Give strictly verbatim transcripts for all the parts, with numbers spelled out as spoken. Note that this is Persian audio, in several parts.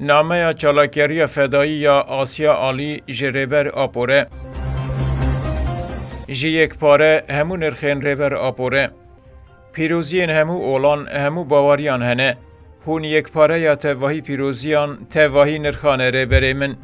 نامه چالاکیری فدایی یا آسیا آلی جریبر آپوره جی یک پاره همو نرخین ریبر آپوره پیروزین همو اولان همو باواریان هنه هون یک پاره یا تواهی پیروزیان تواهی نرخان ریبر من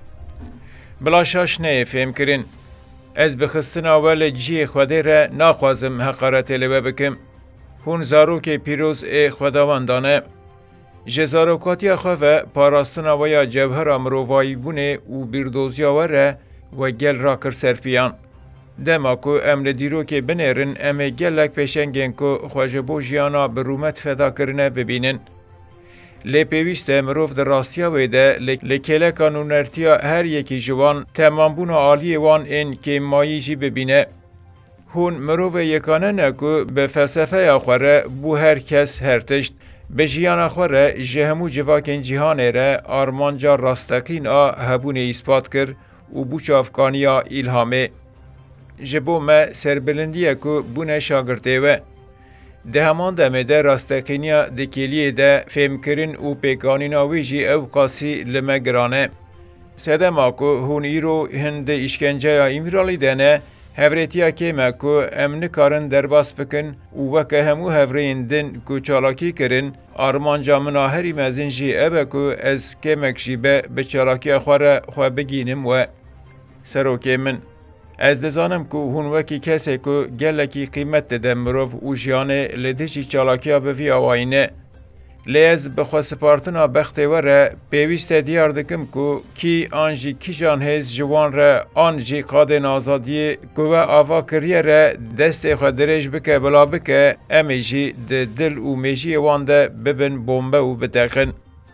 بلاشاش نه فهم کرین از بخستن اول جی خوده را ناخوازم حقارت لبه بکم هون زارو که پیروز ای خداوندانه جزاروکاتی خواه پاراستنا و یا جبهر امروایی بونه و بیردوزیا وره و گل را کر سرپیان. دما کو امر دیرو که بنرن ام گلک پیشنگین کو خواجبو جیانا برومت فدا کرنه ببینن. لی پیویست مروف در راستیا ویده لکله کانونرتیا هر یکی جوان تمامبون عالی وان این که مایی جی ببینه. هون مروف یکانه نکو به فلسفه آخوره بو هر کس هر تشت به جیان خوره جهمو جواکن جهانه ره آرمانجا راستقین آ هبون اثبات کر و بوچ افغانیا الهامه. جبو ما سربلندیه که بونه شاگرده و ده همان دمه ده راستقینیا دکیلیه ده فهم کرن و پیکانینا ویجی او قاسی لمگرانه. سده ما که هون ایرو هند اشکنجه یا امیرالی دنه هفریتیا که ما که امن کارن درباس بکن و وکه همو هفرین دن که چالاکی کرن آرمان جامنا هری مزین جی ابه که از که مکشیبه به چالاکی خواه خواه بگینم و سروکه من. از دزانم که هون وکی کسی که گلکی قیمت ده مروف و جیانه لدهشی چالاکی ها بفی آواینه لیز بخوا سپارتنا بخته وره پیویست دیار دکم که کی آنجی کی جان هز جوان ره آنجی قادن آزادی گوه آوا کریه ره دست خود درش بکه بلا بکه امی جی ده دل و میجی وانده ببن بومبه و بتقن.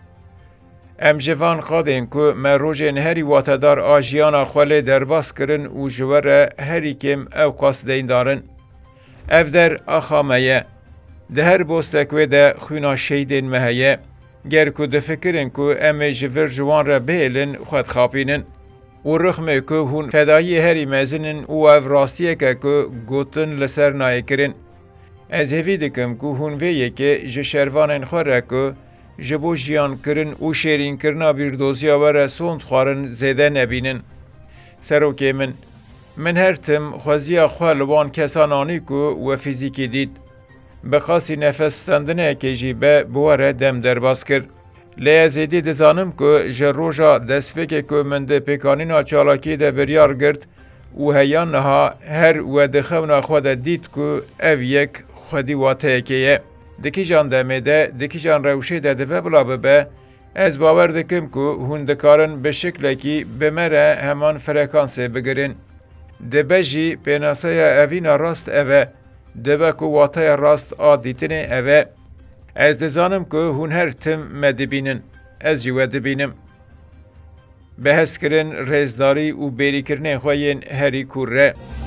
ام جوان قادن که مروجن هری واتدار آجیانا خوله درباس کرن و جوره هری کم او قاس دین دارن. اف در آخامه ده هر بوستکوی ده خونا شیدین مهیه گر که ده فکرن که ام جور جوان را بیلن خود خاپینن و رخمه که هون فدایی هری مزنن و او راستیه که که گوتن لسر نای کرن. از هفی دکم که هون ویه که جشروانن خوره که جبو جیان کرن و شیرین کرنا بیردوزیا وره سوند خوارن زیده نبینن. سروکه من من هر تم خوزیا خوالوان کسانانی که و فیزیکی دید بخاصی نفس تندنه که جیبه بواره دم درباس کرد. لیازیدی دزانم که جروجا دستفکه که من ده پیکانینا چالاکی ده بریار گرد و هیان نها هر و دخونا خود دید که او یک خودی واته که دکی جان دمه ده دکی جان روشه ده ده بلا ببه از باور دکم که هون دکارن به شکل که بمره همان فرکانسه بگرن. ده بجی پیناسه اوینا راست اوه دبه که واته راست آدیتنه اوه از دزانم که هون هر تم مدبینن از جوه دبینم بحث کرن رزداری و بیری کرنه خواهین هری کوره